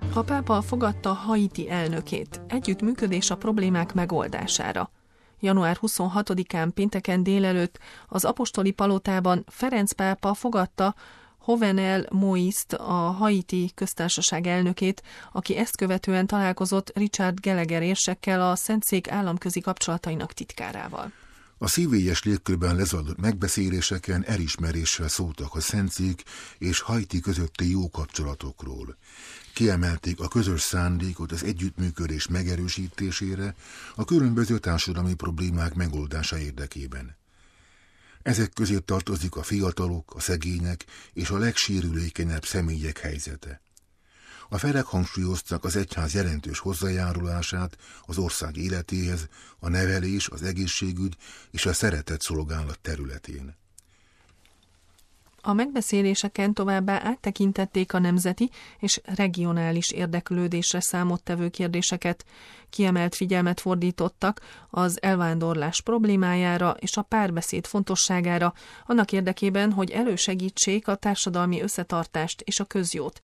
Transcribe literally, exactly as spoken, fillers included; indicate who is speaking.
Speaker 1: A pápa fogadta Haiti elnökét. Együttműködés a problémák megoldására. január huszonhatodikán pénteken délelőtt az apostoli palotában Ferenc pápa fogadta Jovenel Moïse-t, a Haiti köztársaság elnökét, aki ezt követően találkozott Richard Gallagher érsekkel, a Szentszék államközi kapcsolatainak titkárával.
Speaker 2: A szívélyes légkörben lezajlott megbeszéléseken elismeréssel szóltak a Szentszék és Haiti közötti jó kapcsolatokról. Kiemelték a közös szándékot az együttműködés megerősítésére a különböző társadalmi problémák megoldása érdekében. Ezek közé tartozik a fiatalok, a szegények és a legsérülékenyebb személyek helyzete. A felek hangsúlyozták az egyház jelentős hozzájárulását az ország életéhez, a nevelés, az egészségügy és a szeretet szolgálat területén.
Speaker 1: A megbeszéléseken továbbá áttekintették a nemzeti és regionális érdeklődésre számottevő kérdéseket, kiemelt figyelmet fordítottak az elvándorlás problémájára és a párbeszéd fontosságára, annak érdekében, hogy elősegítsék a társadalmi összetartást és a közjót.